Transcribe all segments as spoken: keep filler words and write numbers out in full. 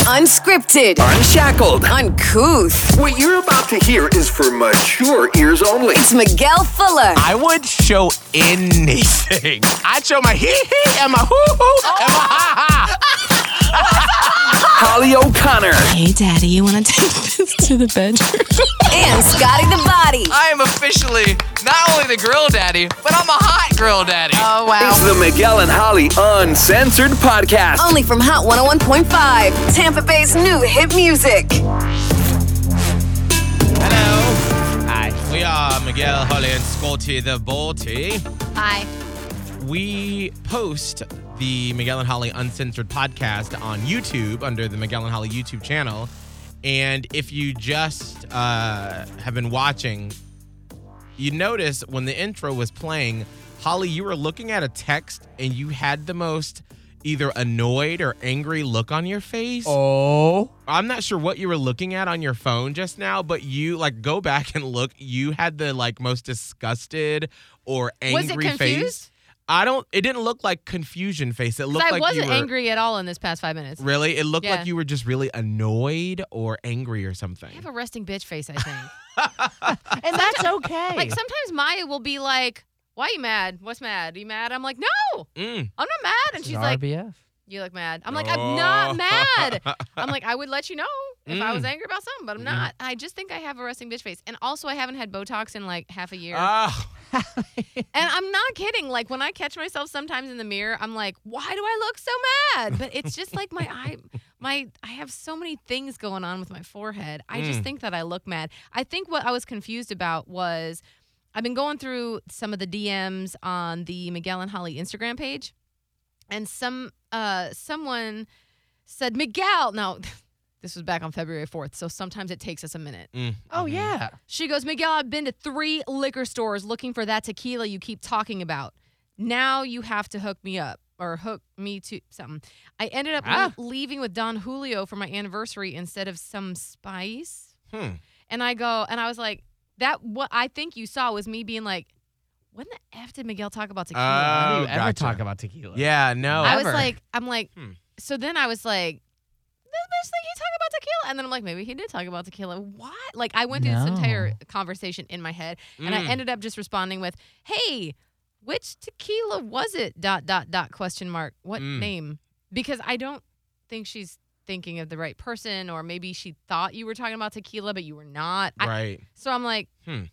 Unscripted. Unshackled. Uncouth. What you're about to hear is for mature ears only. It's Miguel Fuller. I would show anything. I'd show my hee-hee and my hoo-hoo and my ha-ha. Holly O'Connor. Hey, Daddy, you want to take this to the bedroom? And Scotty the Body. I am officially not only the grill daddy, but I'm a hot grill daddy. Oh, wow. It's the Miguel and Holly Uncensored Podcast. Only from Hot one oh one point five. Tampa Bay's new hit music. Hello. Hi. We are Miguel, Holly, and Scotty the Balty. Hi. We post the Miguel and Holly Uncensored Podcast on YouTube under the Miguel and Holly YouTube channel. And if you just uh, have been watching, you notice when the intro was playing, Holly, you were looking at a text and you had the most either annoyed or angry look on your face. Oh. I'm not sure what you were looking at on your phone just now, but you like go back and look. You had the like most disgusted or angry Was it confused? face. I don't. It didn't look like confusion face. It looked I like wasn't you were, angry at all in this past five minutes. Really, it looked Yeah. like you were just really annoyed or angry or something. I have a resting bitch face, I think. And that's okay. Like sometimes Maya will be like, "Why are you mad? What's mad? Are you mad?" I'm like, "No, Mm. I'm not mad." And she's like, R B F. "You look mad." I'm like, "I'm not Oh. mad." I'm like, "I would let you know if I was Mm. angry about something, but I'm not." I just think I have a resting bitch face, and also I haven't had Botox in like half a year. Oh, And I'm not kidding. Like when I catch myself sometimes in the mirror, I'm like, why do I look so mad? But it's just like my eye, my I have so many things going on with my forehead. I just Mm. think that I look mad. I think what I was confused about was I've been going through some of the D Ms on the Miguel and Holly Instagram page, and some uh someone said, Miguel, no, this was back on February fourth, so sometimes it takes us a minute. mm. Oh, yeah. She goes, Miguel, I've been to three liquor stores looking for that tequila you keep talking about. Now you have to hook me up or hook me to something. I ended up Ah. le- leaving with Don Julio for my anniversary instead of some spice. Hmm. And I go, and I was like, that what I think you saw was me being like, when the F did Miguel talk about tequila? How do Oh, you ever gotcha. talk about tequila? Yeah, no. I was ever. like, I'm like, Hmm. so then I was like, this bitch think he talking about tequila? And then I'm like, maybe he did talk about tequila. What? Like, I went through this No. entire conversation in my head, and I Mm. ended up just responding with, hey, which tequila was it? Dot, dot, dot, question mark. What Mm. name? Because I don't think she's thinking of the right person, or maybe she thought you were talking about tequila, but you were not. I- Right. so I'm like, Hmm.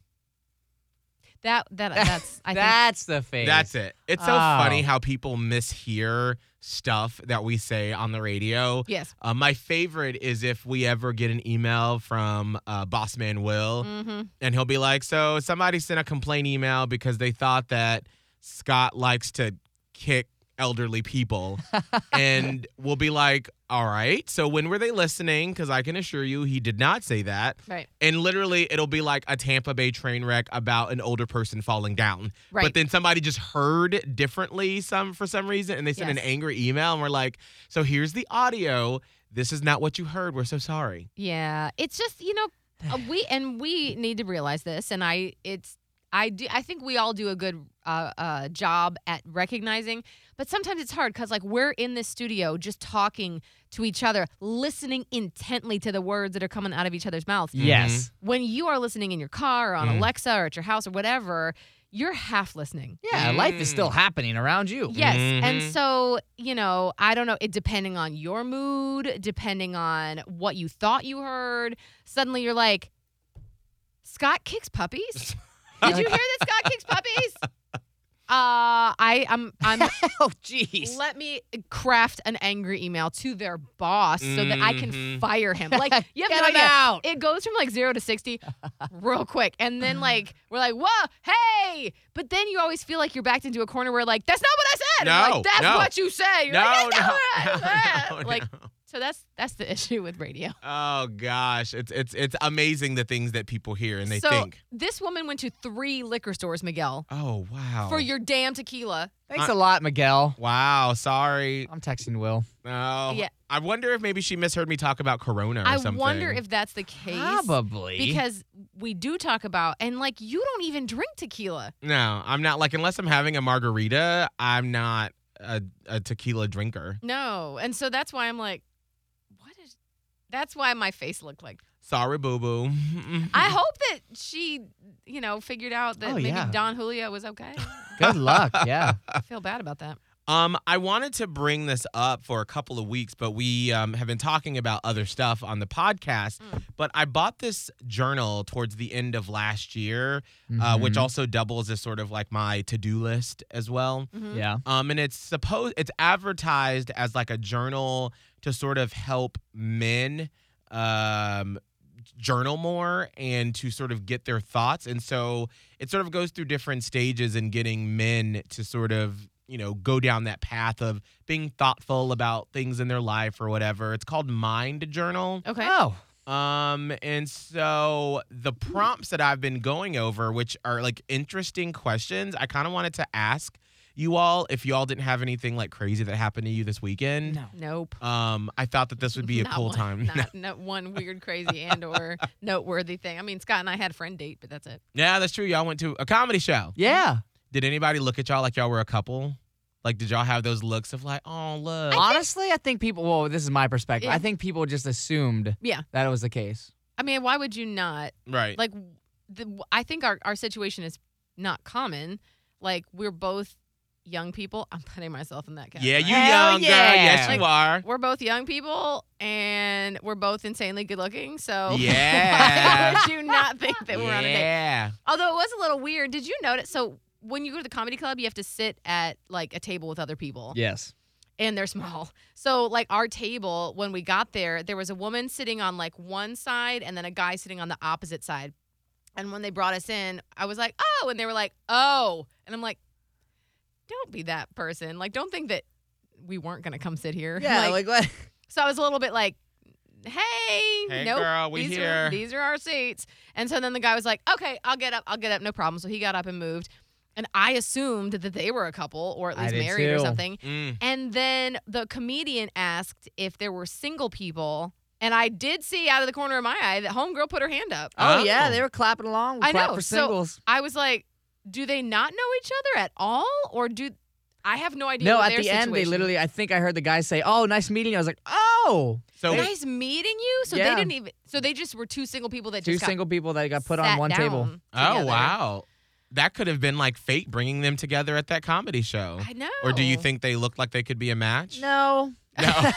that, that, that's, I think. That's the face. That's it. It's so Oh. funny how people mishear stuff that we say on the radio. Yes. Uh, my favorite is if we ever get an email from uh, Bossman Will, Mm-hmm. and he'll be like, so somebody sent a complaint email because they thought that Scott likes to kick elderly people. And we'll be like, all right, so when were they listening? Because I can assure you he did not say that. Right. And literally, it'll be like a Tampa Bay train wreck about an older person falling down. Right. But then somebody just heard differently some for some reason, and they sent an Yes. angry email, and we're like, so here's the audio. This is not what you heard. We're so sorry. Yeah, it's just, you know, uh, we and we need to realize this, and I it's I do I think we all do a good uh, uh, job at recognizing, but sometimes it's hard because like we're in this studio just talking to each other, listening intently to the words that are coming out of each other's mouths. Yes. When you are listening in your car or on Mm. Alexa or at your house or whatever, you're half listening. Yeah, life is still happening around you. Yes. And Mhm. so, you know, I don't know, it depending on your mood, depending on what you thought you heard, suddenly you're like, Scott kicks puppies? Did you hear that Scott kicks puppies? Uh, I, I'm, I'm. Oh, jeez. Let me craft an angry email to their boss so that I can Mhm. fire him. Like, you have Get no him idea. out. It goes from like zero to sixty real quick. And then like, we're like, whoa, hey. But then you always feel like you're backed into a corner where like, that's not what I said. I'm No, like, that's no. what you say. You're No, like, that's no, not what I no, said. no, Like, no. so that's that's the issue with radio. Oh gosh, it's it's it's amazing the things that people hear and they so think. this woman went to three liquor stores, Miguel, Oh wow. for your damn tequila. Thanks a lot, Miguel. Wow, sorry. I'm texting Will. Oh. Yeah. I wonder if maybe she misheard me talk about Corona or I something. wonder if that's the case. Probably. Because we do talk about, and like you don't even drink tequila. No, I'm not like unless I'm having a margarita, I'm not a, a tequila drinker. No. And so that's why I'm like, what is? That's why my face looked like. Sorry, boo boo. I hope that she, you know, figured out that Oh, maybe yeah. Don Julio was okay. Good luck. Yeah. I feel bad about that. Um, I wanted to bring this up for a couple of weeks, but we um, have been talking about other stuff on the podcast. Mm. But I bought this journal towards the end of last year, uh, which Mhm. also doubles as sort of like my to-do list as well. Mhm. Yeah. Um, and it's supposed it's advertised as like a journal to sort of help men um journal more and to sort of get their thoughts. And so it sort of goes through different stages in getting men to sort of, you know, go down that path of being thoughtful about things in their life or whatever. It's called Mind Journal. Okay. Oh. Um, and so the prompts that I've been going over, which are like interesting questions, I kind of wanted to ask you all if you all didn't have anything like crazy that happened to you this weekend. No. Nope. Um, I thought that this would be a Not cool one, time. Not, not one weird, crazy, and or noteworthy thing. I mean, Scott and I had a friend date, but that's it. Yeah, that's true. Y'all went to a comedy show. Yeah. Did anybody look at y'all like y'all were a couple? Like, did y'all have those looks of like, oh, look? Honestly, I think people, well, this is my perspective. Yeah. I think people just assumed Yeah. that it was the case. I mean, why would you not? Right. Like, the, I think our, our situation is not common. Like, we're both young people. I'm putting myself in that category. yeah, you Hell young yeah. girl. Yes, Like, you are. We're both young people, and we're both insanely good looking. So Yeah. why would you not think that we're on a date? Yeah. Although it was a little weird. Did you notice? So when you go to the comedy club, you have to sit at like a table with other people. Yes. And they're small. So like our table, when we got there, there was a woman sitting on like one side and then a guy sitting on the opposite side. And when they brought us in, I was like, oh, and they were like, oh. And I'm like, don't be that person. Like, don't think that we weren't going to come sit here. Yeah, like, what? So I was a little bit like, hey, Hey, nope, girl, we these here. Are, these are our seats. And so then the guy was like, okay, I'll get up. I'll get up. No problem. So he got up and moved. And I assumed that they were a couple or at I least did married or too. something. Mm. And then the comedian asked if there were single people. And I did see out of the corner of my eye that homegirl put her hand up. Oh, Oh. yeah, they were clapping along. We I clap know. for So singles. I was like, do they not know each other at all? Or do I have no idea No, what at their the end, they situation- literally, I think I heard the guy say, oh, nice meeting you. I was like, oh. So Nice meeting you. So Yeah. they didn't even. So they just were two single people that Two just got single people that got put on sat one table. down Oh, together. wow. That could have been like fate bringing them together at that comedy show. I know. Or do you think they looked like they could be a match? No. No.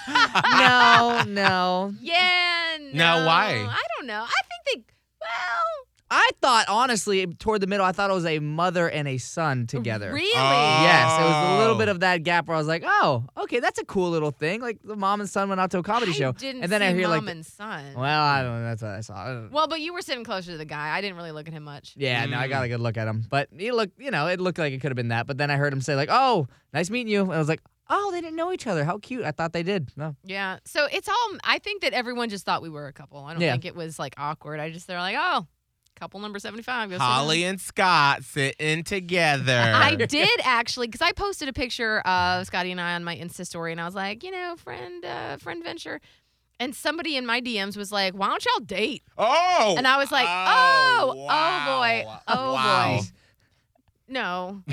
no, no. Yeah. No. No, why? I don't know. I think they. Well. I thought, honestly, toward the middle, I thought it was a mother and a son together. Really? Oh. Yes, it was a little bit of that gap where I was like, oh, okay, that's a cool little thing. Like the mom and son went out to a comedy I show. didn't and then see I hear mom like, and son. well, I don't know. That's what I saw. I don't- Well, but you were sitting closer to the guy. I didn't really look at him much. Yeah, no, I Mm. got a good look at him. But he looked, you know, it looked like it could have been that. But then I heard him say like, oh, nice meeting you. And I was like, oh, they didn't know each other. How cute. I thought they did. No. Yeah. So it's all. I think that everyone just thought we were a couple. I don't Yeah. think it was like awkward. I just they're like, oh, couple number seventy-five. Go sit Holly down. and Scott sitting together. I did actually, because I posted a picture of Scotty and I on my Insta story, and I was like, you know, friend, uh, friend venture, and somebody in my D Ms was like, "Why don't y'all date?" Oh. And I was like, "Oh, oh, wow. boy, oh Wow. boy, no,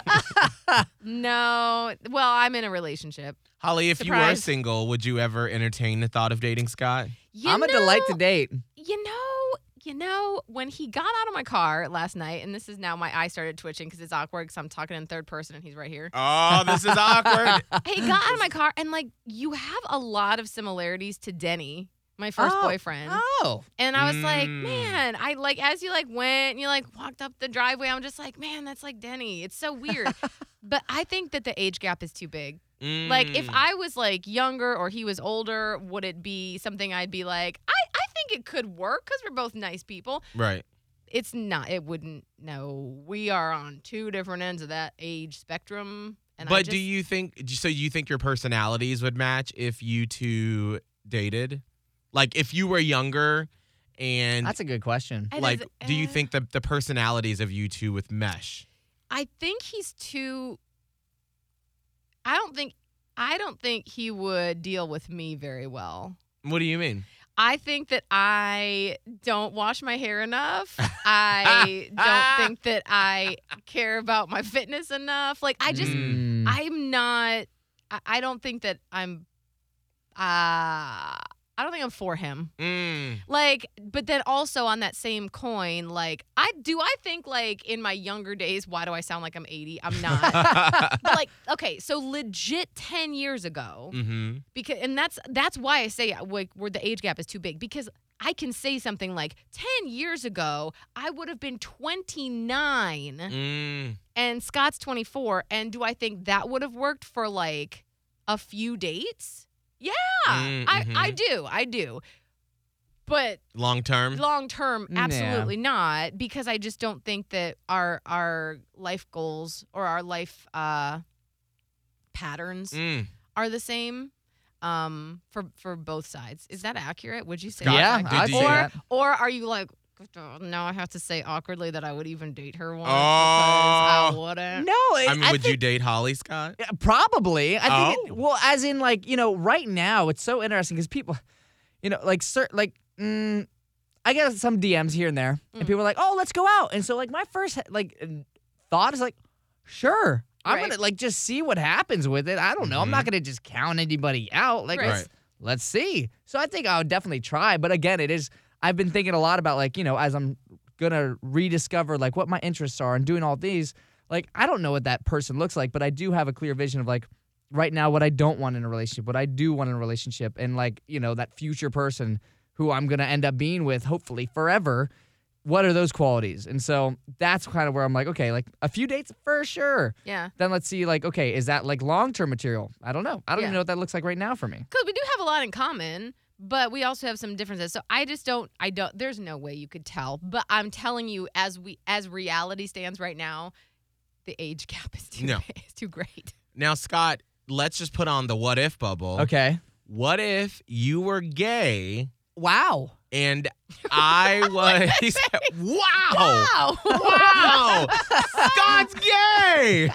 no." Well, I'm in a relationship. Holly, if you were Surprise. single, would you ever entertain the thought of dating Scott? You I'm a know, delight to date. You know, you know, when he got out of my car last night, and this is now my eye started twitching because it's awkward because I'm talking in third person and he's right here. Oh, this is awkward. He got out of my car, and like, you have a lot of similarities to Denny, my first Oh, boyfriend. Oh. And I was like, Mm. man, I like, as you like went and you like walked up the driveway, I'm just like, man, that's like Denny. It's so weird. But I think that the age gap is too big. Like, if Mm. I was like younger or he was older, would it be something I'd be like, I, I think it could work because we're both nice people. Right. It's not, it wouldn't, no. We are on two different ends of that age spectrum. And I But just, do you think, so you think your personalities would match if you two dated? Like, if you were younger and, That's a good question. I like, does- do you uh, think that the personalities of you two would mesh? I think he's too. I don't think. I don't think he would deal with me very well. What do you mean? I think that I don't wash my hair enough. I don't think that I care about my fitness enough. Like I just, Mm. I'm not. I, I don't think that I'm. uh, I don't think I'm for him. Mm. Like, but then also on that same coin, like, I do I think like in my younger days, why do I sound like I'm eighty? I'm not. But like, okay, so legit ten years ago, Mm-hmm. because and that's that's why I say like where the age gap is too big, because I can say something like ten years ago, I would have been twenty-nine Mm. and Scott's twenty-four, and do I think that would have worked for like a few dates? Yeah, Mm, I, mhm. I do. I do. But Long term. long term, Yeah. absolutely not, because I just don't think that our our life goals or our life uh, patterns Mm. are the same um, for for both sides. Is that accurate? Would you say? Scott, Yeah, that's did I'd you- say or that. or are you like, "Oh, now I have to say awkwardly that I would even date her once Oh. because I wouldn't. No, I mean, would you think, date Holly, Scott? Yeah, probably. I think. Oh. It, well, as in, like, you know, right now it's so interesting because people, you know, like, cert, like, mm, I get some D Ms here and there, and Mm. people are like, "Oh, let's go out," and so like my first like thought is like, "Sure, I'm Right. gonna like just see what happens with it. I don't know. I'm not gonna just count anybody out. Like, Right. let's let's see." So I think I would definitely try. But again, it is. I've been thinking a lot about like you know as I'm gonna rediscover like what my interests are and doing all these. Like I don't know what that person looks like, but I do have a clear vision of like right now what I don't want in a relationship, what I do want in a relationship, and like you know that future person who I'm gonna end up being with hopefully forever. What are those qualities? And so that's kind of where I'm like, okay, like a few dates for sure. Yeah. Then let's see, like, okay, is that like long term material? I don't know. I don't Yeah. even know what that looks like right now for me. Because we do have a lot in common, but we also have some differences. So I just don't, I don't, there's no way you could tell. But I'm telling you, as we, as reality stands right now, the age gap is too, No. is too great. Now, Scott, let's just put on the what if bubble. Okay. What if you were gay Wow. and I was. He said, wow. Wow. Wow. Scott's gay.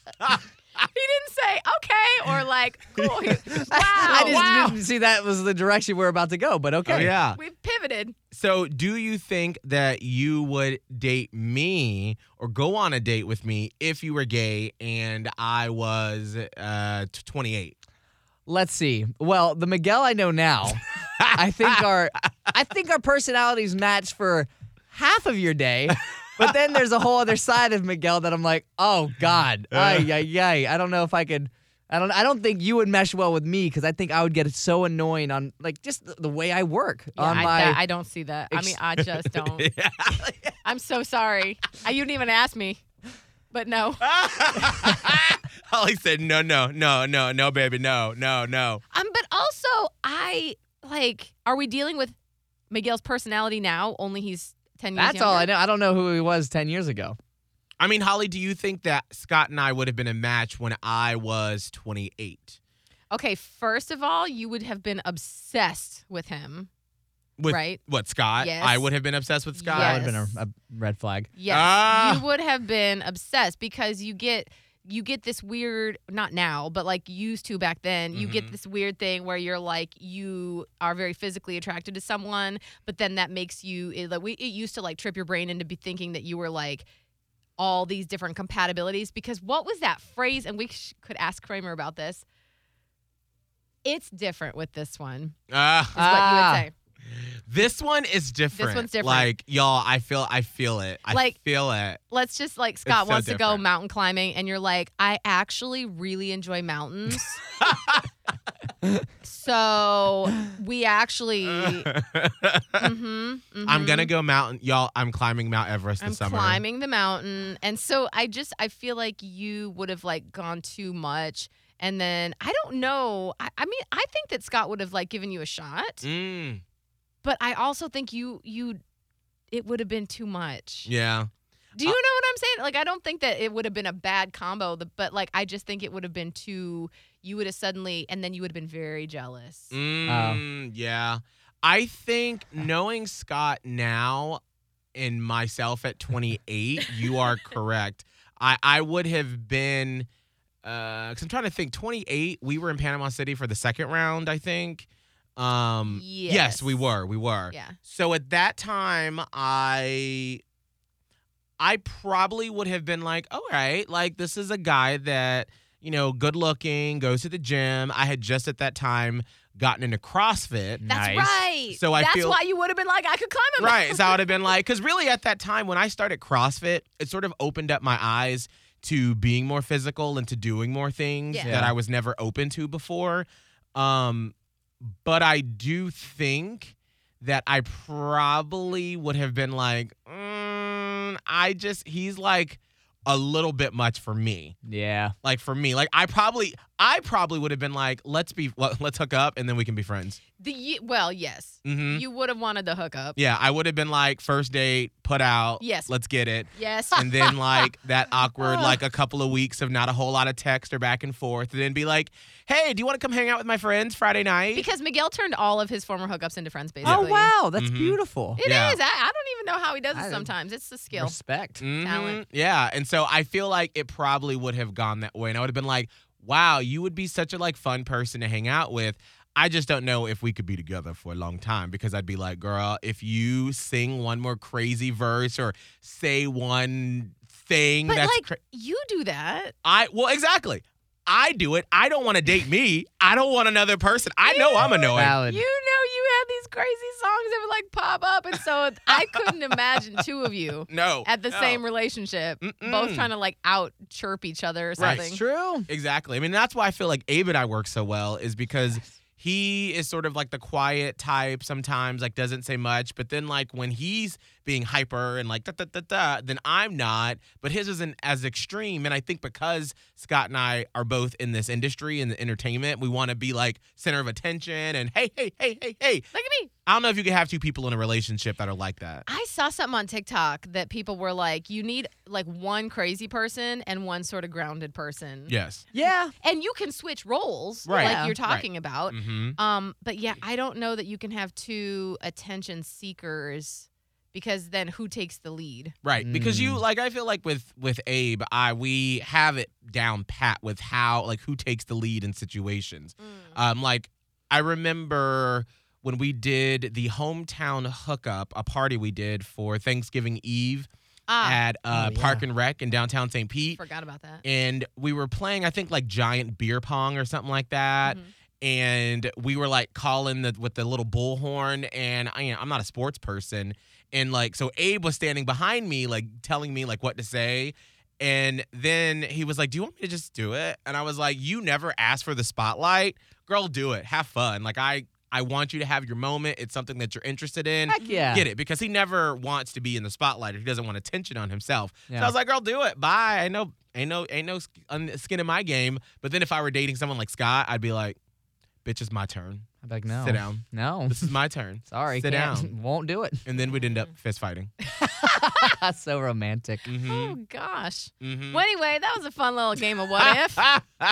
He didn't say, okay, or like, cool. He- wow. I just wow. didn't see that was the direction we're about to go, but okay. Oh, yeah. We've pivoted. So, do you think that you would date me or go on a date with me if you were gay and I was uh, t- twenty-eight? Let's see. Well, the Miguel I know now, I think our I think our personalities match for half of your day. But then there's a whole other side of Miguel that I'm like, oh God, ay ay ay. I don't know if I could. I don't. I don't think you would mesh well with me because I think I would get so annoying on like just the, the way I work Yeah, on I, my. that- I don't see that. I ex- mean, I just don't. I'm so sorry. I, you didn't even ask me, but no. Holly said, no, no, no, no, no, baby, no, no, no. Um, but also, I like. Are we dealing with Miguel's personality now? Only he's ten years. That's all I younger? know. I don't know who he was ten years ago. I mean, Holly, do you think that Scott and I would have been a match when I was twenty-eight? Okay, first of all, you would have been obsessed with him. With Right. what, Scott? Yes. I would have been obsessed with Scott. That would Yes. have been a, a red flag. Yes, Ah. you would have been obsessed because you get you get this weird, not now, but like you used to back then. You get Mhm. this weird thing where you're like you are very physically attracted to someone, but then that makes you it, like we it used to like trip your brain into be thinking that you were like all these different compatibilities, because what was that phrase? And we sh- could ask Kramer about this. It's different with this one. Ah. Is what you Ah. would say. This one is different. one's different. Like, y'all, I feel I feel it. I Like- feel it. Let's just like Scott so wants to go different. mountain climbing, and you're like, I actually really enjoy mountains. So we actually, mm-hmm, I'm gonna go mountain, y'all. I'm climbing Mount Everest I'm this summer. climbing the mountain, and so I just I feel like you would have like gone too much, and then I don't know. I, I mean, I think that Scott would have like given you a shot, Mm, but I also think you you it would have been too much. yeah. Do you know what I'm saying? Like, I don't think that it would have been a bad combo, the- but like, I just think it would have been too. You would have suddenly, and then you would have been very jealous. Mm, yeah. I think knowing Scott now and myself at twenty-eight, you are correct. I, I would have been, uh, cause I'm trying to think, twenty-eight, we were in Panama City for the second round, I think. Um, yes. Yes. we were, we were. Yeah. So at that time, I, I probably would have been like, all right, like this is a guy that, you know, good looking, goes to the gym. I had just at that time gotten into CrossFit. That's Nice. right. So I That's feel- why you would have been like, I could climb a Right. So I would have been like, because really at that time when I started CrossFit, it sort of opened up my eyes to being more physical and to doing more things Yeah. that Yeah. I was never open to before. Um, but I do think that I probably would have been like, mm, I just, he's like a little bit much for me. Yeah. Like for me, like I probably, I probably would have been like, let's be, let- let's hook up and then we can be friends. The, ye- well, yes. hmm You would have wanted to hook up. Yeah, I would have been like, first date, put out. Yes. Let's get it. Yes. And then like that awkward, like a couple of weeks of not a whole lot of text or back and forth. And then be like, hey, do you want to come hang out with my friends Friday night? Because Miguel turned all of his former hookups into friends, basically. Oh, wow. That's Mhm. beautiful. It is. Yeah. I, I don't even know how he does it I- sometimes. It's the skill. Respect. Mhm, talent. Yeah. And so I feel like it probably would have gone that way. And I would have been like, wow, you would be such a like fun person to hang out with. I just don't know if we could be together for a long time because I'd be like, girl, if you sing one more crazy verse or say one thing But that's like, cra- you do that. I well, exactly. I do it. I don't want to date me. I don't want another person. I know I'm annoying. Valid. You know you have these crazy songs that would like pop up, and so I couldn't imagine two of you No. at the no. same relationship, Mm-mm. both trying to like out chirp each other or Right. something. It's true. Exactly. I mean, that's why I feel like Abe and I work so well is because he is sort of like the quiet type sometimes, like doesn't say much. But then like when he's being hyper and like da da da da, then I'm not. But his isn't as extreme. And I think because Scott and I are both in this industry in the entertainment, we want to be like center of attention and hey, hey, hey, hey, hey. Look at me. I don't know if you can have two people in a relationship that are like that. I saw something on TikTok that people were like, you need like one crazy person and one sort of grounded person. Yes. Yeah. And you can switch roles, Right. like Yeah. you're talking about. Mm-hmm. Um, but yeah, I don't know that you can have two attention seekers because then who takes the lead? Right, because you Mm. like I feel like with with Abe, I we have it down pat with how like who takes the lead in situations. Um, like I remember when we did the hometown hookup, a party we did for Thanksgiving Eve Ah, at uh, Oh, yeah. Park and Rec in downtown Saint Pete, forgot about that. and we were playing I think like giant beer pong or something like that. Mhm. And we were like calling the with the little bullhorn, and I, you know, I'm not a sports person, and like so Abe was standing behind me, like telling me like what to say, and then he was like, "Do you want me to just do it?" And I was like, "You never asked for the spotlight, girl. Do it. Have fun. Like I I want you to have your moment. It's something that you're interested in. Heck yeah. Get it?" Because he never wants to be in the spotlight. He doesn't want attention on himself. So Yeah. I was like, "Girl, do it. Bye. I know, ain't no, ain't no sk- un- skin in my game." But then if I were dating someone like Scott, I'd be like, "Bitch, it's my turn. I'm like, no. Sit down. No. This is my turn." Sorry. Sit can't- down. Won't do it. And then we'd end up fist fighting. That's so romantic. Mm-hmm. Oh gosh. Mm-hmm. Well, anyway, that was a fun little game of what if.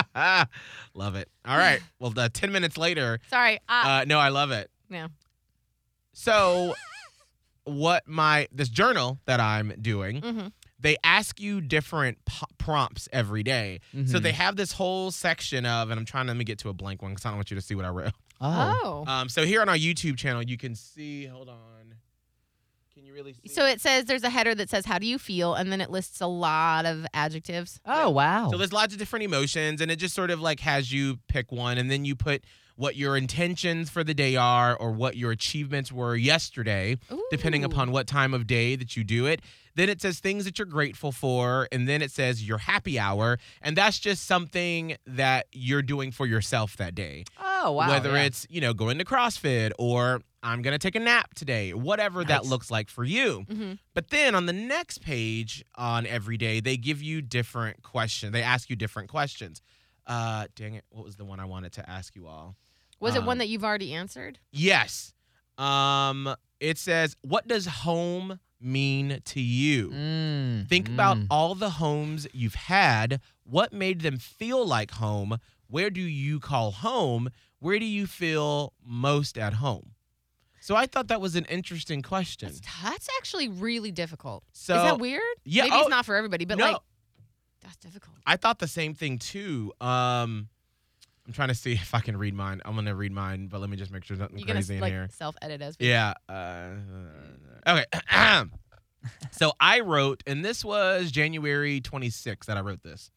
Love it. All right. Well, uh, ten minutes later. Sorry. Uh, Uh, no, I love it. yeah. So, what my this journal that I'm doing, Mhm. they ask you different p- prompts every day. So Mhm. they have this whole section of, and I'm trying to let me get to a blank one because I don't want you to see what I wrote. Oh. Oh. Um, so here on our YouTube channel, you can see. Hold on. Can you really see? So it says there's a header that says how do you feel, and then it lists a lot of adjectives. Oh, wow. So there's lots of different emotions, and it just sort of like has you pick one, and then you put what your intentions for the day are or what your achievements were yesterday, depending Ooh. upon what time of day that you do it. Then it says things that you're grateful for, and then it says your happy hour, and that's just something that you're doing for yourself that day. oh, wow. Whether yeah. it's, you know, going to CrossFit or I'm going to take a nap today, whatever that Nice. looks like for you. Mm-hmm. But then on the next page on every day, they give you different questions. They ask you different questions. Uh, dang it. What was the one I wanted to ask you all? Was it one Um, that you've already answered? Yes. Um, it says, what does home mean to you? Mm, Think about mm. all the homes you've had. What made them feel like home? Where do you call home? Where do you feel most at home? So I thought that was an interesting question. That's, that's actually really difficult. So Is that weird? yeah, Maybe oh, it's not for everybody, but no. like, that's difficult. I thought the same thing too. Um, I'm trying to see if I can read mine. I'm gonna read mine, but let me just make sure there's nothing You're gonna crazy in like here. self-edit as. Yeah. Uh, okay. So I wrote, and this was January twenty-sixth that I wrote this. Uh-huh.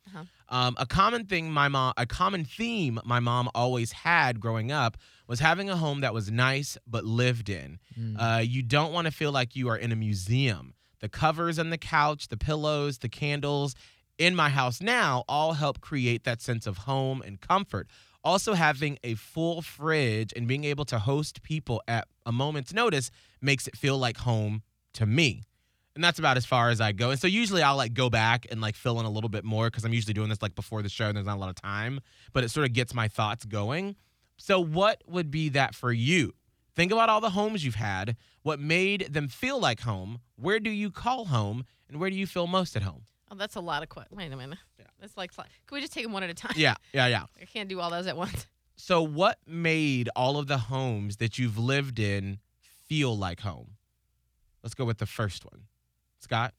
Um, a common thing my mom, a common theme my mom always had growing up was having a home that was nice but lived in. Uh, you don't want to feel like you are in a museum. The covers on the couch, the pillows, the candles in my house now all help create that sense of home and comfort. Also, having a full fridge and being able to host people at a moment's notice makes it feel like home to me. And that's about as far as I go. And so usually I'll like go back and like fill in a little bit more because I'm usually doing this like before the show and there's not a lot of time, but it sort of gets my thoughts going. So what would be that for you? Think about all the homes you've had. What made them feel like home? Where do you call home? And where do you feel most at home? Oh, that's a lot of questions. Wait a minute. Yeah. That's like, can we just take them one at a time? Yeah, yeah, yeah. I can't do all those at once. So what made all of the homes that you've lived in feel like home? Let's go with the first one. Scott?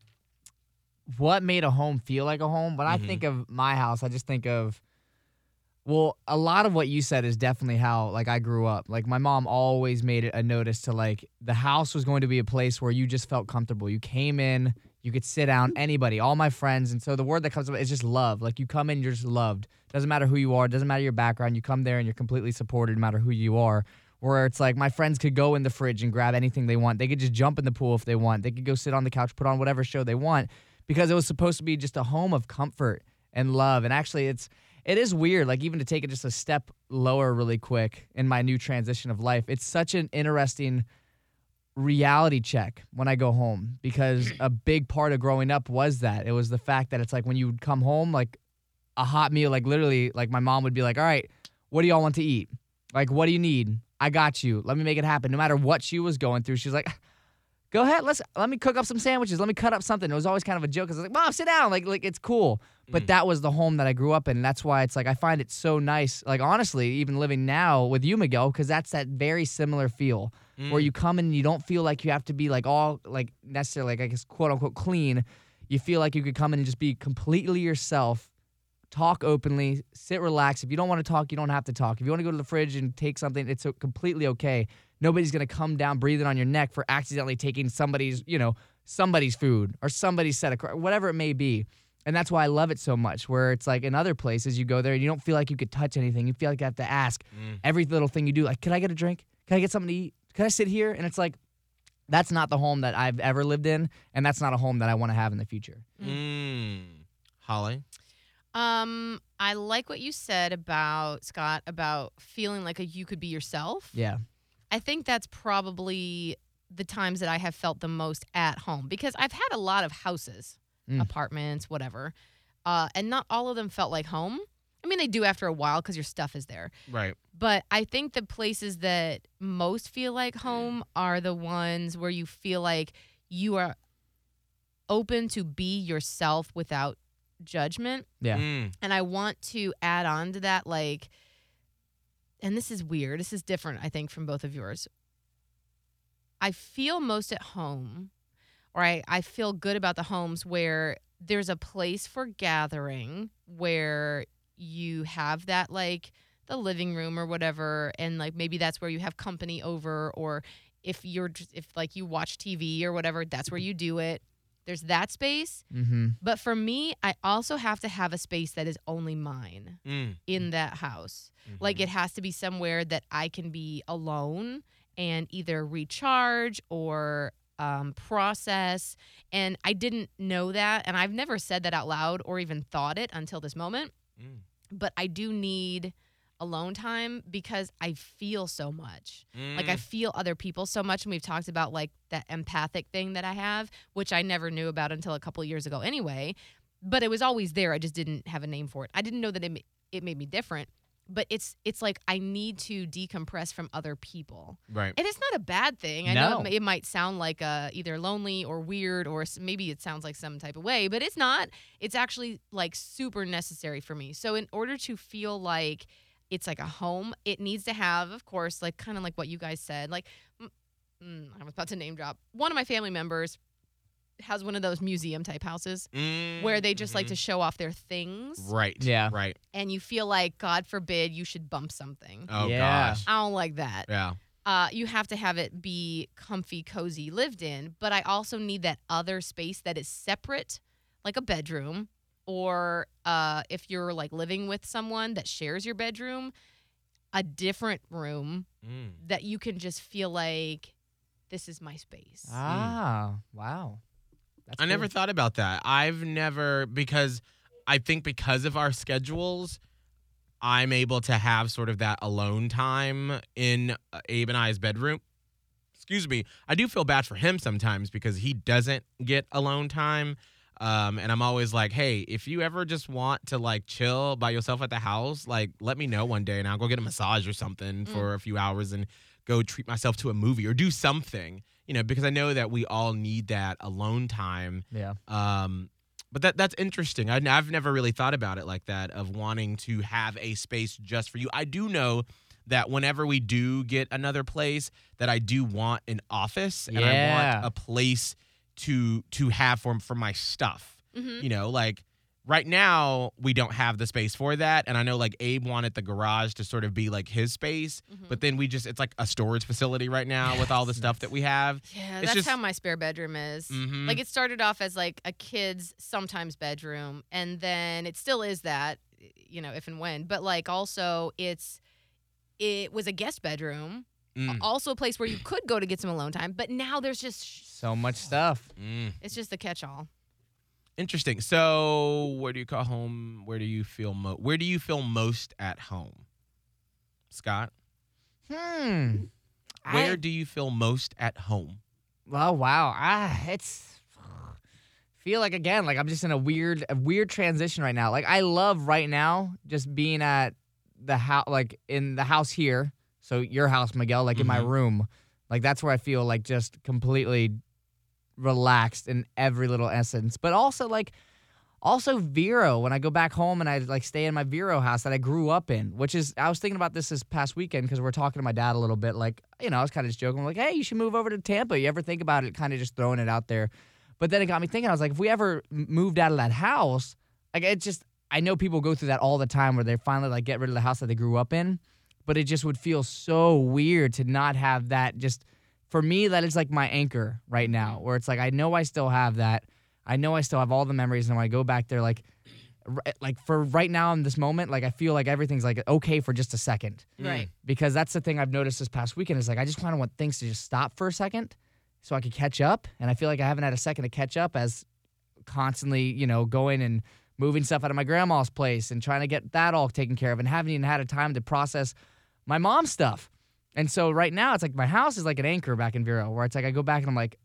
What made a home feel like a home? When Mhm. I think of my house, I just think of, well, a lot of what you said is definitely how, like, I grew up. Like, my mom always made it a notice to, like, the house was going to be a place where you just felt comfortable. You came in, you could sit down, anybody, all my friends. And so the word that comes up is just love. Like, you come in, you're just loved. Doesn't matter who you are, doesn't matter your background. You come there and you're completely supported no matter who you are. Where it's like my friends could go in the fridge and grab anything they want. They could just jump in the pool if they want. They could go sit on the couch, put on whatever show they want because it was supposed to be just a home of comfort and love. And actually, it's it is weird, like even to take it just a step lower really quick in my new transition of life. It's such an interesting reality check when I go home because a big part of growing up was that. It was the fact that it's like when you would come home, like a hot meal, like literally, like my mom would be like, all right, what do y'all want to eat? Like, what do you need? I got you. Let me make it happen. No matter what she was going through, she was like, go ahead. Let's let me cook up some sandwiches. Let me cut up something. It was always kind of a joke. I was like, Mom, sit down. Like, like it's cool. But Mm. that was the home that I grew up in. And that's why it's like I find it so nice. Like, honestly, even living now with you, Miguel, because that's that very similar feel Mm. where you come in and you don't feel like you have to be like all like necessarily, like I guess, quote unquote, clean. You feel like you could come in and just be completely yourself. Talk openly, sit relaxed. If you don't want to talk, you don't have to talk. If you want to go to the fridge and take something, it's completely okay. Nobody's going to come down breathing on your neck for accidentally taking somebody's, you know, somebody's food or somebody's set of, cr- whatever it may be. And that's why I love it so much, where it's like in other places you go there and you don't feel like you could touch anything. You feel like you have to ask Mm. every little thing you do. Like, can I get a drink? Can I get something to eat? Can I sit here? And it's like, that's not the home that I've ever lived in. And that's not a home that I want to have in the future. Mm. Holly? Um, I like what you said about Scott about feeling like a, you could be yourself. Yeah. I think that's probably the times that I have felt the most at home because I've had a lot of houses, Mm. apartments, whatever, uh, and not all of them felt like home. I mean, they do after a while because your stuff is there. Right. But I think the places that most feel like home are the ones where you feel like you are open to be yourself without judgment. Yeah. Mm. And I want to add on to that, like, and this is weird. This is different, I think, from both of yours. I feel most at home, or I, I feel good about the homes where there's a place for gathering, where you have that, like, the living room or whatever, and, like, maybe that's where you have company over, or if you're, just, if, like, you watch T V or whatever, that's where you do it. There's that space. Mm-hmm. But for me, I also have to have a space that is only mine Mm. in that house. Mhm. Like it has to be somewhere that I can be alone and either recharge or um, process. And I didn't know that. And I've never said that out loud or even thought it until this moment. Mm. But I do need alone time because I feel so much. Like I Mm. feel other people so much. And we've talked about like that empathic thing that I have, which I never knew about until a couple of years ago anyway. But it was always there. I just didn't have a name for it. I didn't know that it, ma- it made me different. But it's it's like I need to decompress from other people. Right. And it's not a bad thing. I know No. it, ma- it might sound like uh, either lonely or weird or s- maybe it sounds like some type of way, but it's not. It's actually like super necessary for me. So in order to feel like it's like a home, it needs to have, of course, like kind of like what you guys said. Like, mm, mm, I was about to name drop. One of my family members has one of those museum type houses Mm. where they just like Mhm. to show off their things. Right. Yeah. Right. And you feel like, God forbid, you should bump something. Oh, Yeah. gosh. I don't like that. Yeah. Uh, you have to have it be comfy, cozy, lived in. But I also need that other space that is separate, like a bedroom, or uh, if you're like living with someone that shares your bedroom, a different room Mm. that you can just feel like this is my space. Ah, wow. That's I never cool. thought about that. I've never, because I think because of our schedules, I'm able to have sort of that alone time in uh, Abe and I's bedroom. Excuse me. I do feel bad for him sometimes because he doesn't get alone time. Um, and I'm always like, hey, if you ever just want to like chill by yourself at the house, like let me know one day and I'll go get a massage or something Mm. for a few hours and go treat myself to a movie or do something, you know, because I know that we all need that alone time. Yeah. Um, but that that's interesting. I, I've never really thought about it like that, of wanting to have a space just for you. I do know that whenever we do get another place, that I do want an office and I Yeah. want a place to to have for for my stuff. Mhm. You know, like right now we don't have the space for that, and I know like Abe wanted the garage to sort of be like his space, Mhm. but then we just it's like a storage facility right now with all the stuff that we have. Yeah, It's that's just- how my spare bedroom is. Mhm. Like it started off as like a kid's sometimes bedroom, and then it still is that, you know, if and when. But like also, it's it was a guest bedroom, Mm. also a place where you could go to get some alone time. But now there's just So much stuff. Mm. it's just a catch-all. Interesting. So, where do you call home? Where do you feel mo- Where do you feel most at home, Scott? Hmm. Where I- do you feel most at home? Oh wow, ah, it's feel like again like I'm just in a weird, a weird transition right now. Like I love right now just being at the house, like in the house here. So your house, Miguel, like in my Mhm. room, like that's where I feel like just completely relaxed in every little essence. But also like, also Vero when I go back home and I like stay in my Vero house that I grew up in, which is I was thinking about this this past weekend because we're talking to my dad a little bit. Like you know I was kind of just joking, like, hey, you should move over to Tampa. You ever think about it? Kind of just throwing it out there. But then it got me thinking. I was like, if we ever m- moved out of that house, like it just I know people go through that all the time where they finally like get rid of the house that they grew up in, but it just would feel so weird to not have that. Just for me, that is like my anchor right now, where it's like I know I still have that. I know I still have all the memories, and when I go back there, like, r- like for right now in this moment, like I feel like everything's like okay for just a second, Right. because that's the thing I've noticed this past weekend is like I just kind of want things to just stop for a second, so I could catch up, and I feel like I haven't had a second to catch up as constantly, you know, going and moving stuff out of my grandma's place and trying to get that all taken care of, and haven't even had a time to process my mom's stuff. And so right now it's like my house is like an anchor back in Vero, where it's like I go back and I'm like,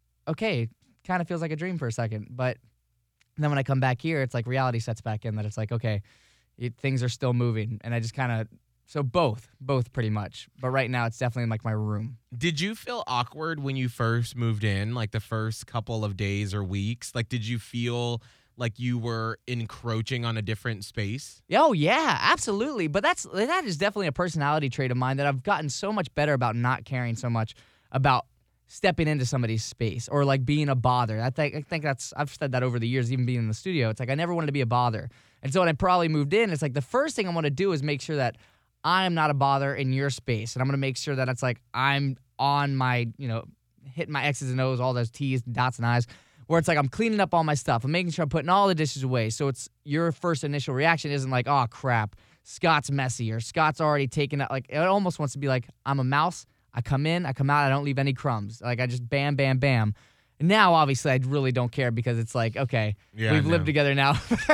okay, kind of feels like a dream for a second. But then when I come back here, it's like reality sets back in that it's like, okay, it, things are still moving. And I just kind of, so both, both pretty much. But right now it's definitely like my room. Did you feel awkward when you first moved in, like the first couple of days or weeks? Like, did you feel like you were encroaching on a different space? Oh yeah, absolutely. But that's that is definitely a personality trait of mine that I've gotten so much better about not caring so much about stepping into somebody's space or like being a bother. I think I think that's I've said that over the years, even being in the studio. It's like I never wanted to be a bother. And so when I probably moved in, it's like the first thing I want to do is make sure that I'm not a bother in your space. And I'm gonna make sure that it's like I'm on my, you know, hitting my X's and O's, all those T's, dots, and I's. Where it's like I'm cleaning up all my stuff. I'm making sure I'm putting all the dishes away. So it's your first initial reaction isn't like, oh crap, Scott's messy or Scott's already taken it. Like it almost wants to be like, I'm a mouse. I come in, I come out, I don't leave any crumbs. Like I just bam, bam, bam. And now obviously I really don't care because it's like, okay, Yeah, we've I lived know. together now.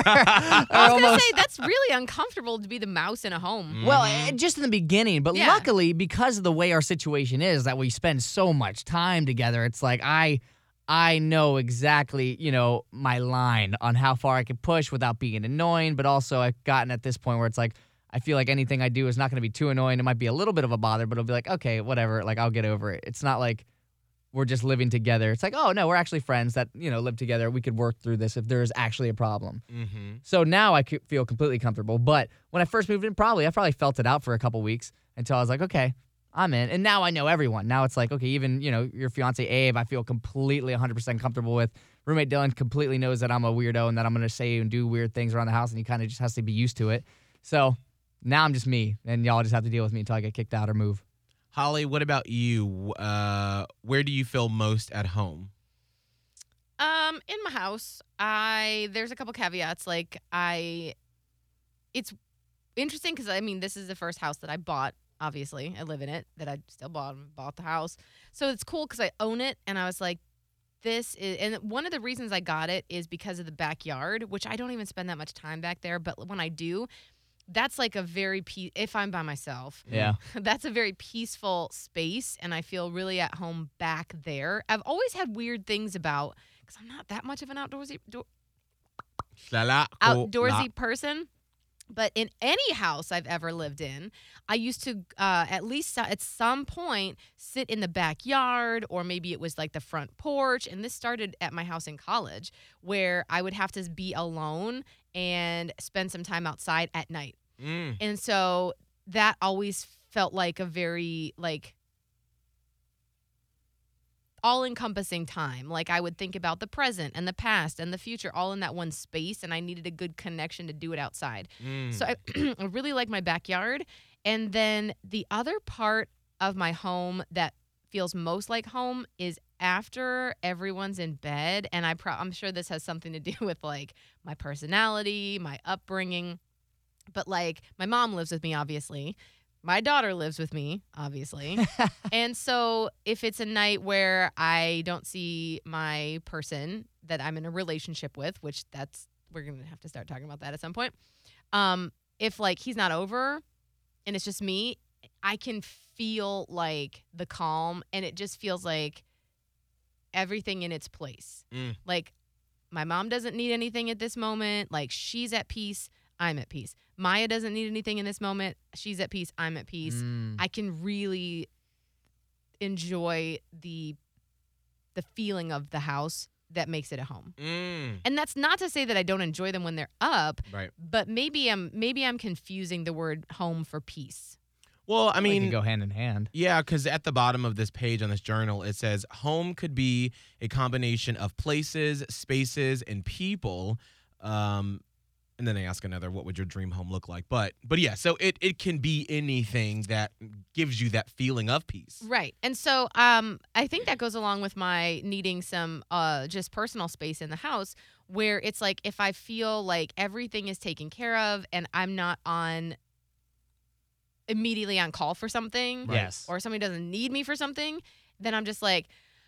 I was Or gonna almost- say that's really uncomfortable to be the mouse in a home. Well, eh, just in the beginning, but Yeah. luckily because of the way our situation is that we spend so much time together, it's like I I know exactly, you know, my line on how far I can push without being annoying, but also I've gotten at this point where it's like I feel like anything I do is not going to be too annoying. It might be a little bit of a bother, but it'll be like, okay, whatever, like I'll get over it. It's not like we're just living together. It's like, oh no, we're actually friends that, you know, live together. We could work through this if there is actually a problem. Mm-hmm. So now I could feel completely comfortable. But when I first moved in, probably I probably felt it out for a couple weeks until I was like, okay, I'm in. And now I know everyone. Now it's like, okay, even, you know, your fiance Abe, I feel completely one hundred percent comfortable with. Roommate Dylan completely knows that I'm a weirdo and that I'm going to say and do weird things around the house, and he kind of just has to be used to it. So now I'm just me, and y'all just have to deal with me until I get kicked out or move. Holly, what about you? Uh, where do you feel most at home? Uh, Um, in my house, I there's a couple caveats. Like I, it's interesting because I mean this is the first house that I bought. Obviously, I live in it. That I still bought bought the house, so it's cool because I own it. And I was like, this is, and one of the reasons I got it is because of the backyard, which I don't even spend that much time back there. But when I do, that's like a very pe- if I'm by myself, Yeah. that's a very peaceful space, and I feel really at home back there. I've always had weird things about because I'm not that much of an outdoorsy do- La-la, outdoorsy la. person. But in any house I've ever lived in, I used to uh, at least at some point sit in the backyard, or maybe it was like the front porch. And this started at my house in college, where I would have to be alone and spend some time outside at night. Mm. And so that always felt like a very like all-encompassing time. Like I would think about the present and the past and the future all in that one space, and I needed a good connection to do it outside. Mm. So I, I really like my backyard. And then the other part of my home that feels most like home is after everyone's in bed, and I pro- I'm sure this has something to do with like my personality, my upbringing, but like my mom lives with me, obviously. My daughter lives with me, obviously. And so if it's a night where I don't see my person that I'm in a relationship with, which that's, we're going to have to start talking about that at some point. Um, if like he's not over and it's just me, I can feel like the calm, and it just feels like everything in its place. Mm. Like my mom doesn't need anything at this moment. Like she's at peace. I'm at peace. Maya doesn't need anything in this moment. She's at peace. I'm at peace. Mm. I can really enjoy the the feeling of the house that makes it a home. Mm. And that's not to say that I don't enjoy them when they're up, Right. but maybe I'm maybe I'm confusing the word home for peace. Well, I I mean, mean, go hand in hand. yeah, because at the bottom of this page on this journal, it says home could be a combination of places, spaces, and people. Um, and then they ask another, what would your dream home look like? But but yeah, so it, it can be anything that gives you that feeling of peace. Right. And so um, I think that goes along with my needing some uh, just personal space in the house, where it's like if I feel like everything is taken care of and I'm not on immediately on call for something, Yes. or somebody doesn't need me for something, then I'm just like,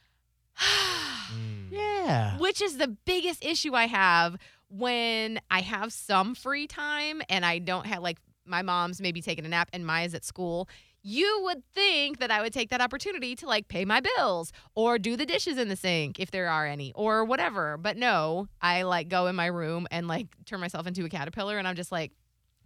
Mm. Yeah. which is the biggest issue I have when I have some free time and I don't have, like, my mom's maybe taking a nap and Maya's at school. You would think that I would take that opportunity to like pay my bills or do the dishes in the sink if there are any or whatever. But no, I like go in my room and like turn myself into a caterpillar, and I'm just like,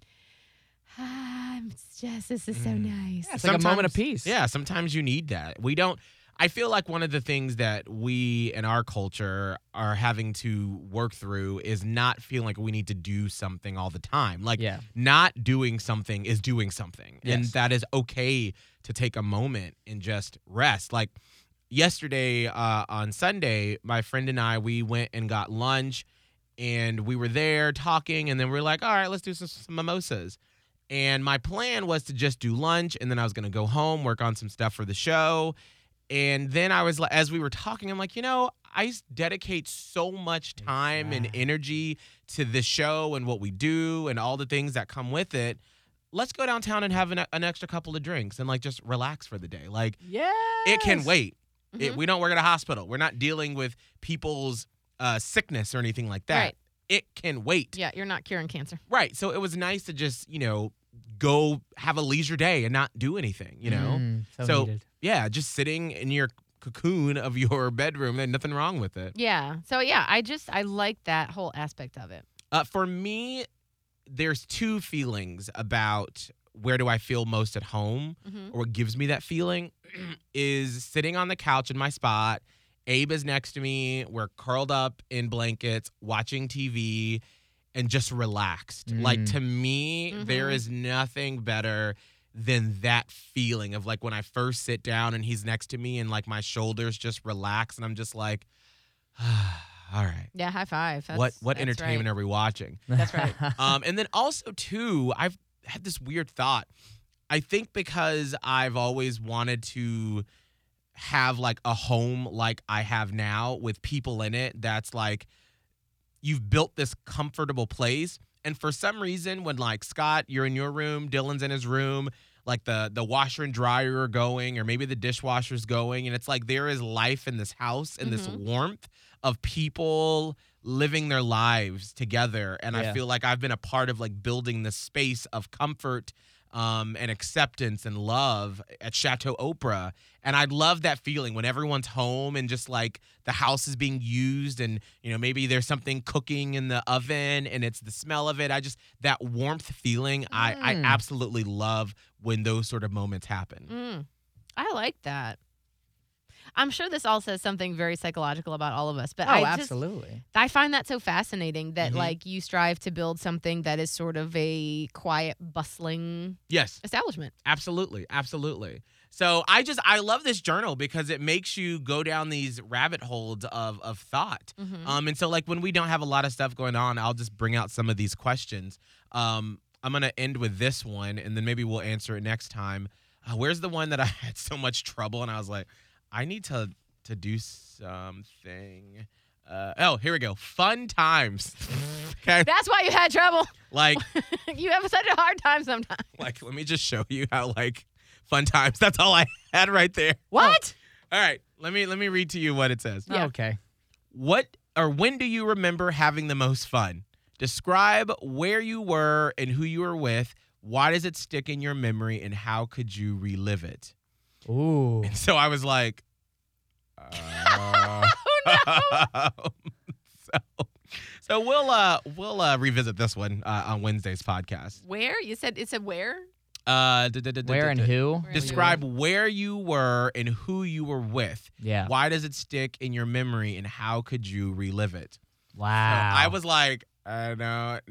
ah, I'm just, this is so nice. It's like a moment of Sometimes- peace. Yeah, sometimes you need that. We don't. I feel like one of the things that we in our culture are having to work through is not feeling like we need to do something all the time. Like, Yeah. not doing something is doing something. And Yes. that is okay to take a moment and just rest. Like, yesterday uh, on Sunday, my friend and I, we went and got lunch, and we were there talking, and then we were like, all right, let's do some, some mimosas. And my plan was to just do lunch, and then I was going to go home, work on some stuff for the show. And then I was like, as we were talking, I'm like, you know, I s- dedicate so much time and energy to this show and what we do and all the things that come with it. Let's go downtown and have an, an extra couple of drinks and like just relax for the day. Like, Yeah. it can wait. Mm-hmm. It, we don't work at a hospital. We're not dealing with people's uh, sickness or anything like that. Right. It can wait. Yeah, you're not curing cancer. Right. So it was nice to just, you know, go have a leisure day and not do anything, you know? Mm, so So, needed. yeah, just sitting in your cocoon of your bedroom, there's nothing wrong with it. Yeah. So yeah, I just I like that whole aspect of it. Uh, for me, there's two feelings about where do I feel most at home, Mhm. or what gives me that feeling is sitting on the couch in my spot. Abe is next to me. We're curled up in blankets, watching T V, and just relaxed. Like, Mm. to me, there Mhm. is nothing better than that feeling of like when I first sit down and he's next to me and like my shoulders just relax and I'm just like, all right. Yeah, high five. That's, what what that's entertainment right. are we watching? That's right. Um, and then also too, I've had this weird thought. I think because I've always wanted to have like a home like I have now with people in it that's like you've built this comfortable place. And for some reason, when like Scott, you're in your room, Dylan's in his room, like the the washer and dryer are going, or maybe the dishwasher's going, and it's like there is life in this house and this Mhm. warmth of people living their lives together. And Yeah. I feel like I've been a part of like building this space of comfort um, and acceptance and love at Chateau Oprah. And I love that feeling when everyone's home and just like the house is being used and, you know, maybe there's something cooking in the oven and it's the smell of it. I just, that warmth feeling, I, I Mm. absolutely love when those sort of moments happen. Mm, I like that. I'm sure this all says something very psychological about all of us, but Oh, I just absolutely. I find that so fascinating that Mhm. like you strive to build something that is sort of a quiet, bustling Yes. establishment. Absolutely. Absolutely. So I just, I love this journal because it makes you go down these rabbit holes of, of thought. Mhm. Um, and so like when we don't have a lot of stuff going on, I'll just bring out some of these questions. Um, I'm going to end with this one and then maybe we'll answer it next time. Uh, where's the one that I had so much trouble and I was like, I need to, to do something. Uh, oh, here we go. Fun times. Okay. That's why you had trouble. Like, You have such a hard time sometimes. like, let me just show you how like fun times. That's all I had right there. What? All right, let me let me read to you what it says. Yeah. Okay. What or when do you remember having the most fun? Describe where you were and who you were with. Why does it stick in your memory and how could you relive it? Ooh. And so I was like, uh, so, so we'll uh we'll uh revisit this one uh, on Wednesday's podcast. Where? You said it said where? Uh, d- d- d- d- Where d- and d- who? Where Describe where you were and who you were with. Yeah. Why does it stick in your memory and how could you relive it? So Wow. I was like, uh, no,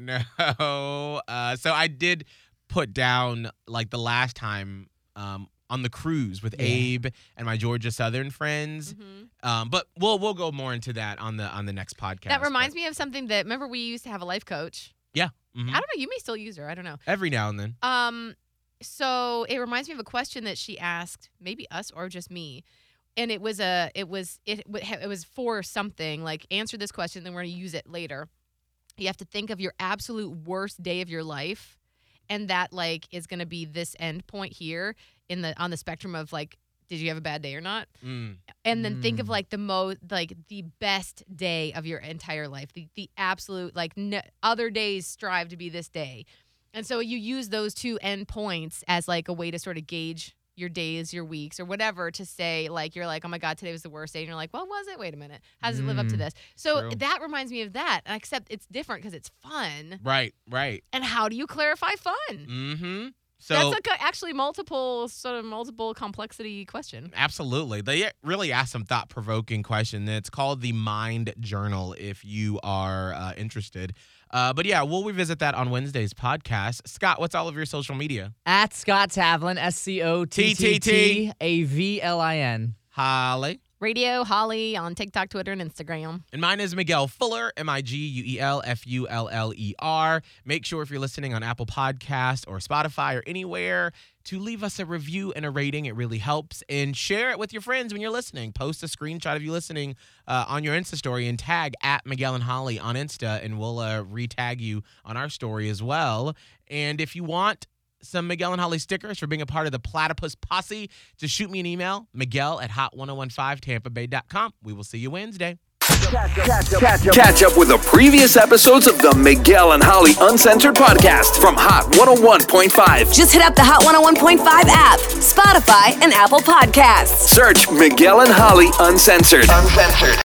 no. Uh, so I did put down like the last time um, on the cruise with Yeah. Abe and my Georgia Southern friends. Mhm. Um, but we'll we'll go more into that on the on the next podcast. That reminds me of something that remember we used to have a life coach. me. I don't know. You may still use her. I don't know. Every now and then. Um, so it reminds me of a question that she asked, maybe us or just me, and it was a, it was it it was for something like answer this question, then we're gonna use it later. You have to think of your absolute worst day of your life, and that like is gonna be this end point here in the on the spectrum of like, did you have a bad day or not? Mm. And then think of Mm. like the most, like the best day of your entire life, the the absolute like n- other days strive to be this day, and so you use those two end points as like a way to sort of gauge your days, your weeks, or whatever to say like you're like, oh my god, today was the worst day, and you're like, well, was it? Wait a minute, how does it live up to Mm. this? So True. that reminds me of that, except it's different because it's fun. Right, right. And how do you clarify fun? Mm-hmm. So That's like a, actually multiple sort of multiple complexity question. absolutely. They really asked some thought-provoking question. It's called the Mind Journal if you are uh, interested. Uh, but yeah, we'll revisit that on Wednesday's podcast. Scott, what's all of your social media? At Scott Tavlin, S C O T T T A V L I N. Holly. Radio Holly on TikTok, Twitter, and Instagram. And mine is Miguel Fuller, M I G U E L F U L L E R. Make sure if you're listening on Apple Podcasts or Spotify or anywhere to leave us a review and a rating. It really helps. And share it with your friends when you're listening. Post a screenshot of you listening uh, on your Insta story and tag at Miguel and Holly on Insta, and we'll uh, re-tag you on our story as well. And if you want some Miguel and Holly stickers for being a part of the Platypus Posse, just shoot me an email, Miguel at hot ten fifteen tampa bay dot com. We will see you Wednesday. Catch up with the previous episodes of the Miguel and Holly Uncensored podcast from Hot one oh one point five. Just hit up the Hot one oh one point five app, Spotify, and Apple Podcasts. Search Miguel and Holly Uncensored. Uncensored.